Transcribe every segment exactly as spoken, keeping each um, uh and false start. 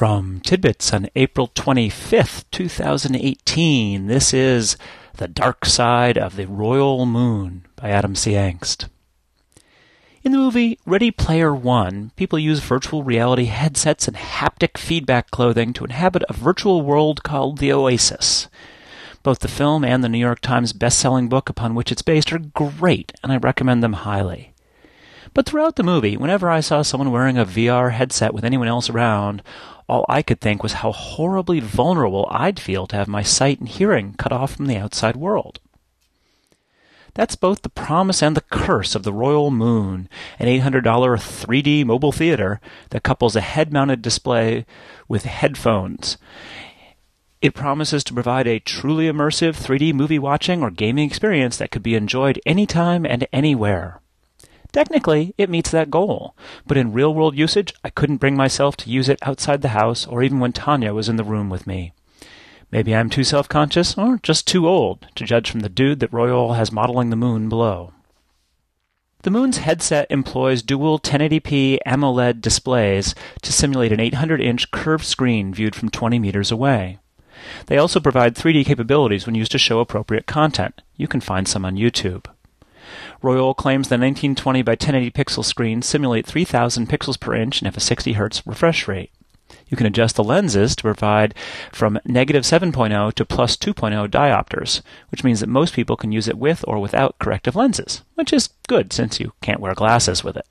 From Tidbits on April twenty-fifth, two thousand eighteen, this is The Dark Side of the Royal Moon by Adam C. Engst. In the movie Ready Player One, people use virtual reality headsets and haptic feedback clothing to inhabit a virtual world called the Oasis. Both the film and the New York Times best-selling book upon which it's based are great, and I recommend them highly. But throughout the movie, whenever I saw someone wearing a V R headset with anyone else around, all I could think was how horribly vulnerable I'd feel to have my sight and hearing cut off from the outside world. That's both the promise and the curse of the Royal Moon, an eight hundred dollars three D mobile theater that couples a head-mounted display with headphones. It promises to provide a truly immersive three D movie watching or gaming experience that could be enjoyed anytime and anywhere. Technically, it meets that goal, but in real-world usage, I couldn't bring myself to use it outside the house or even when Tanya was in the room with me. Maybe I'm too self-conscious or just too old to judge from the dude that Royal has modeling the moon below. The moon's headset employs dual ten eighty p AMOLED displays to simulate an eight hundred inch curved screen viewed from twenty meters away. They also provide three D capabilities when used to show appropriate content. You can find some on YouTube. Royal claims the nineteen twenty by ten eighty pixel screens simulate three thousand pixels per inch and have a sixty hertz refresh rate. You can adjust the lenses to provide from negative seven point oh to plus two point oh diopters, which means that most people can use it with or without corrective lenses, which is good since you can't wear glasses with it.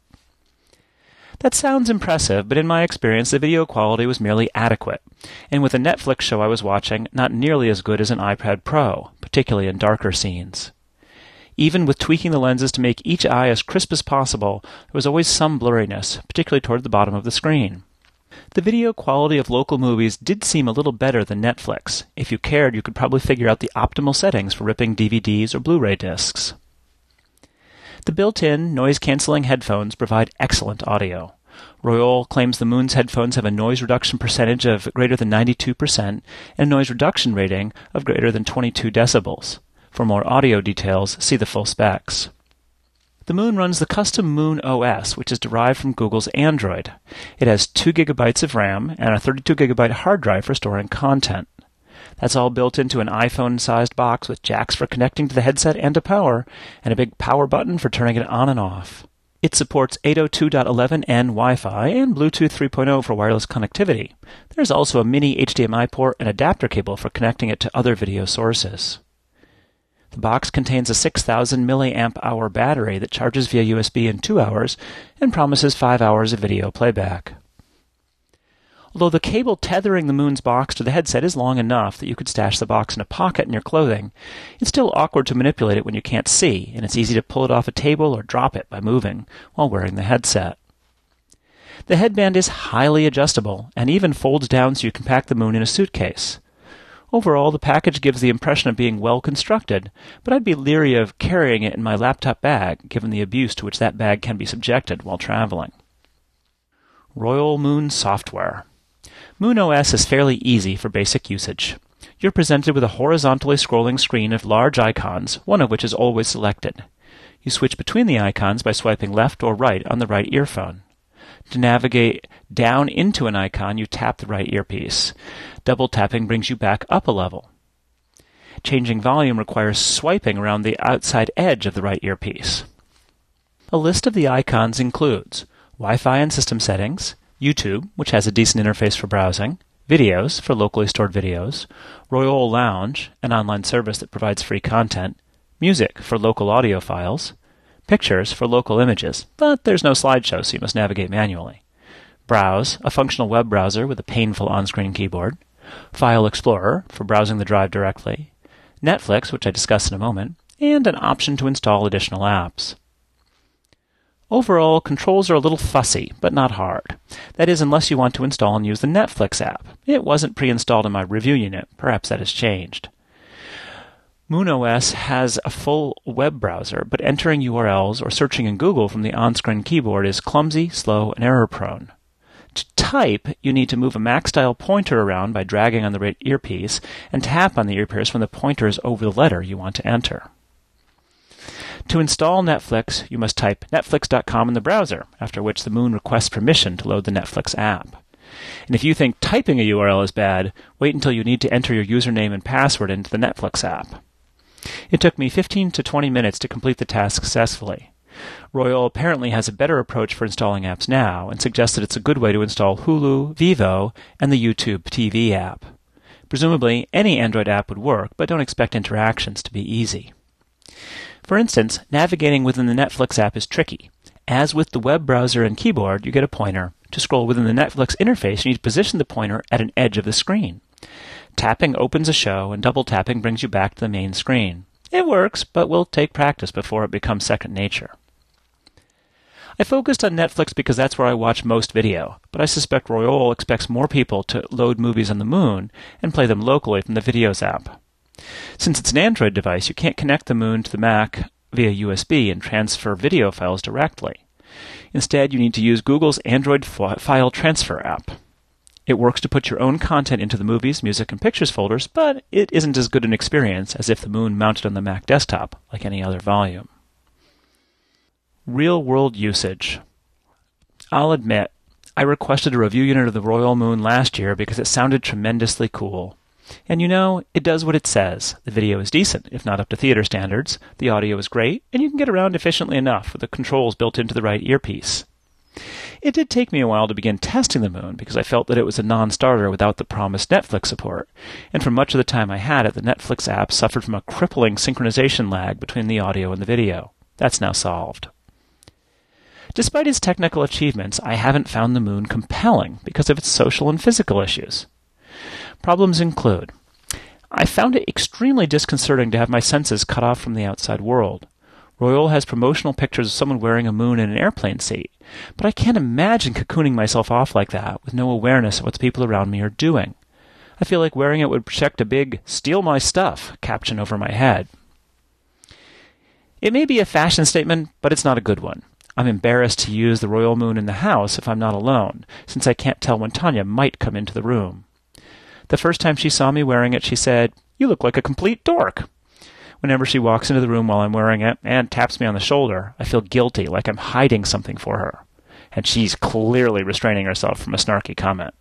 That sounds impressive, but in my experience, the video quality was merely adequate, and with the Netflix show I was watching, not nearly as good as an iPad Pro, particularly in darker scenes. Even with tweaking the lenses to make each eye as crisp as possible, there was always some blurriness, particularly toward the bottom of the screen. The video quality of local movies did seem a little better than Netflix. If you cared, you could probably figure out the optimal settings for ripping D V Ds or Blu-ray discs. The built-in noise-canceling headphones provide excellent audio. Royal claims the Moon's headphones have a noise reduction percentage of greater than ninety-two percent and a noise reduction rating of greater than twenty-two decibels. For more audio details, see the full specs. The Moon runs the custom Moon O S, which is derived from Google's Android. It has two gigabytes of RAM and a thirty-two gigabyte hard drive for storing content. That's all built into an iPhone-sized box with jacks for connecting to the headset and to power, and a big power button for turning it on and off. It supports eight oh two dot eleven n Wi-Fi and Bluetooth three point oh for wireless connectivity. There's also a mini H D M I port and adapter cable for connecting it to other video sources. The box contains a six thousand milliamp hour battery that charges via U S B in two hours and promises five hours of video playback. Although the cable tethering the Moon's box to the headset is long enough that you could stash the box in a pocket in your clothing, it's still awkward to manipulate it when you can't see, and it's easy to pull it off a table or drop it by moving while wearing the headset. The headband is highly adjustable and even folds down so you can pack the Moon in a suitcase. Overall, the package gives the impression of being well constructed, but I'd be leery of carrying it in my laptop bag, given the abuse to which that bag can be subjected while traveling. Royal Moon Software. Moon O S is fairly easy for basic usage. You're presented with a horizontally scrolling screen of large icons, one of which is always selected. You switch between the icons by swiping left or right on the right earphone. To navigate down into an icon, you tap the right earpiece. Double tapping brings you back up a level. Changing volume requires swiping around the outside edge of the right earpiece. A list of the icons includes Wi-Fi and system settings, YouTube, which has a decent interface for browsing, videos for locally stored videos, Royal Lounge, an online service that provides free content, music for local audio files, pictures for local images, but there's no slideshow, so you must navigate manually. Browse, a functional web browser with a painful on-screen keyboard. File Explorer, for browsing the drive directly. Netflix, which I discuss in a moment. And an option to install additional apps. Overall, controls are a little fussy, but not hard. That is, unless you want to install and use the Netflix app. It wasn't pre-installed in my review unit. Perhaps that has changed. Moon O S has a full web browser, but entering U R Ls or searching in Google from the on-screen keyboard is clumsy, slow, and error-prone. To type, you need to move a Mac-style pointer around by dragging on the right earpiece and tap on the earpiece when the pointer is over the letter you want to enter. To install Netflix, you must type netflix dot com in the browser, after which the Moon requests permission to load the Netflix app. And if you think typing a U R L is bad, wait until you need to enter your username and password into the Netflix app. It took me fifteen to twenty minutes to complete the task successfully. Royal apparently has a better approach for installing apps now and suggests that it's a good way to install Hulu, Vivo, and the YouTube T V app. Presumably, any Android app would work, but don't expect interactions to be easy. For instance, navigating within the Netflix app is tricky. As with the web browser and keyboard, you get a pointer. To scroll within the Netflix interface, you need to position the pointer at an edge of the screen. Tapping opens a show, and double tapping brings you back to the main screen. It works, but will take practice before it becomes second nature. I focused on Netflix because that's where I watch most video, but I suspect Royol expects more people to load movies on the Moon and play them locally from the Videos app. Since it's an Android device, you can't connect the Moon to the Mac via U S B and transfer video files directly. Instead, you need to use Google's Android File Transfer app. It works to put your own content into the Movies, Music, and Pictures folders, but it isn't as good an experience as if the Moon mounted on the Mac desktop, like any other volume. Real-world usage. I'll admit, I requested a review unit of the Royal Moon last year because it sounded tremendously cool. And you know, it does what it says. The video is decent, if not up to theater standards. The audio is great, and you can get around efficiently enough with the controls built into the right earpiece. It did take me a while to begin testing the Moon because I felt that it was a non-starter without the promised Netflix support, and for much of the time I had it, the Netflix app suffered from a crippling synchronization lag between the audio and the video. That's now solved. Despite its technical achievements, I haven't found the Moon compelling because of its social and physical issues. Problems include: I found it extremely disconcerting to have my senses cut off from the outside world. Royal has promotional pictures of someone wearing a moon in an airplane seat, but I can't imagine cocooning myself off like that with no awareness of what the people around me are doing. I feel like wearing it would project a big "steal my stuff" caption over my head. It may be a fashion statement, but it's not a good one. I'm embarrassed to use the Royal Moon in the house if I'm not alone, since I can't tell when Tanya might come into the room. The first time she saw me wearing it, she said, "You look like a complete dork." Whenever she walks into the room while I'm wearing it and taps me on the shoulder, I feel guilty, like I'm hiding something for her. And she's clearly restraining herself from a snarky comment.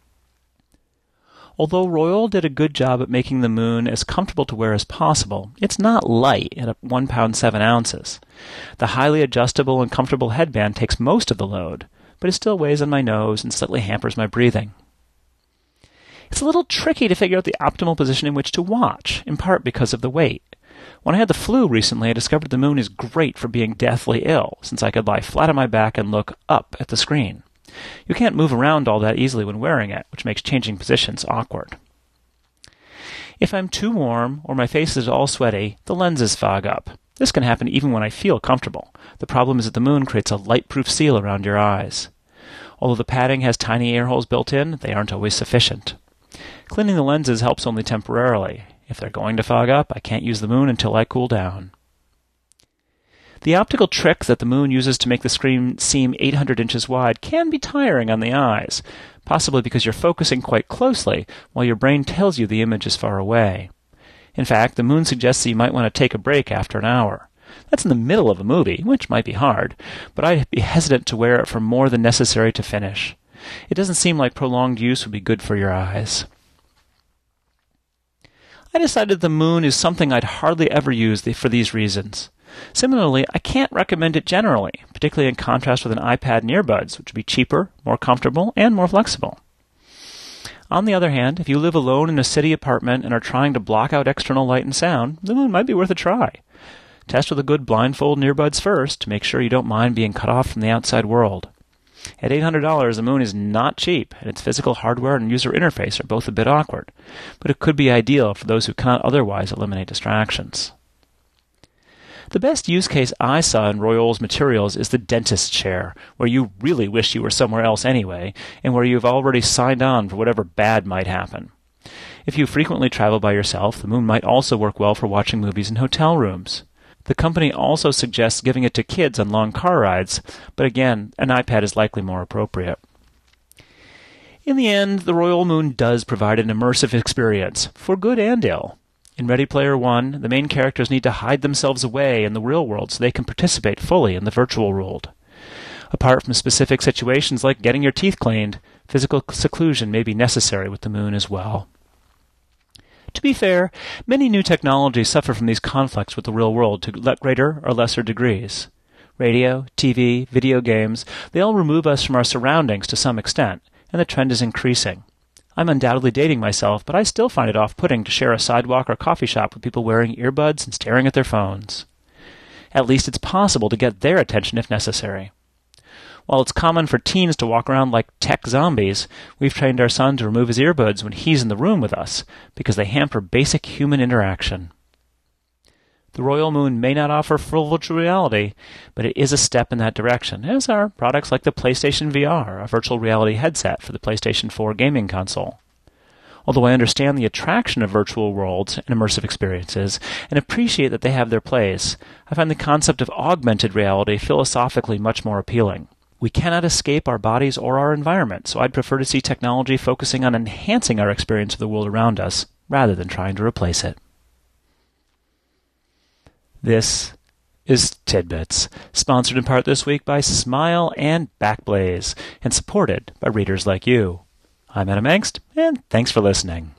Although Royal did a good job at making the Moon as comfortable to wear as possible, it's not light at one pound seven ounces. The highly adjustable and comfortable headband takes most of the load, but it still weighs on my nose and slightly hampers my breathing. It's a little tricky to figure out the optimal position in which to watch, in part because of the weight. When I had the flu recently, I discovered the Moon is great for being deathly ill, since I could lie flat on my back and look up at the screen. You can't move around all that easily when wearing it, which makes changing positions awkward. If I'm too warm or my face is all sweaty, the lenses fog up. This can happen even when I feel comfortable. The problem is that the Moon creates a light-proof seal around your eyes. Although the padding has tiny air holes built in, they aren't always sufficient. Cleaning the lenses helps only temporarily. If they're going to fog up, I can't use the Moon until I cool down. The optical trick that the Moon uses to make the screen seem eight hundred inches wide can be tiring on the eyes, possibly because you're focusing quite closely while your brain tells you the image is far away. In fact, the Moon suggests that you might want to take a break after an hour. That's in the middle of a movie, which might be hard, but I'd be hesitant to wear it for more than necessary to finish. It doesn't seem like prolonged use would be good for your eyes. I decided the Moon is something I'd hardly ever use for these reasons. Similarly, I can't recommend it generally, particularly in contrast with an iPad and earbuds, which would be cheaper, more comfortable, and more flexible. On the other hand, if you live alone in a city apartment and are trying to block out external light and sound, the Moon might be worth a try. Test with a good blindfold and earbuds first to make sure you don't mind being cut off from the outside world. At eight hundred dollars, the Moon is not cheap, and its physical hardware and user interface are both a bit awkward, but it could be ideal for those who cannot otherwise eliminate distractions. The best use case I saw in Royol's materials is the dentist chair, where you really wish you were somewhere else anyway, and where you've already signed on for whatever bad might happen. If you frequently travel by yourself, the Moon might also work well for watching movies in hotel rooms. The company also suggests giving it to kids on long car rides, but again, an iPad is likely more appropriate. In the end, the Royal Moon does provide an immersive experience, for good and ill. In Ready Player One, the main characters need to hide themselves away in the real world so they can participate fully in the virtual world. Apart from specific situations like getting your teeth cleaned, Physical seclusion may be necessary with the moon as well. To be fair, many new technologies suffer from these conflicts with the real world to greater or lesser degrees. Radio, T V, video games, they all remove us from our surroundings to some extent, and the trend is increasing. I'm undoubtedly dating myself, but I still find it off-putting to share a sidewalk or coffee shop with people wearing earbuds and staring at their phones. At least it's possible to get their attention if necessary. While it's common for teens to walk around like tech zombies, we've trained our son to remove his earbuds when he's in the room with us, because they hamper basic human interaction. The Royal Moon may not offer full virtual reality, but it is a step in that direction, as are products like the PlayStation V R, a virtual reality headset for the PlayStation four gaming console. Although I understand the attraction of virtual worlds and immersive experiences, and appreciate that they have their place, I find the concept of augmented reality philosophically much more appealing. We cannot escape our bodies or our environment, so I'd prefer to see technology focusing on enhancing our experience of the world around us, rather than trying to replace it. This is Tidbits, sponsored in part this week by Smile and Backblaze, and supported by readers like you. I'm Adam Engst, and thanks for listening.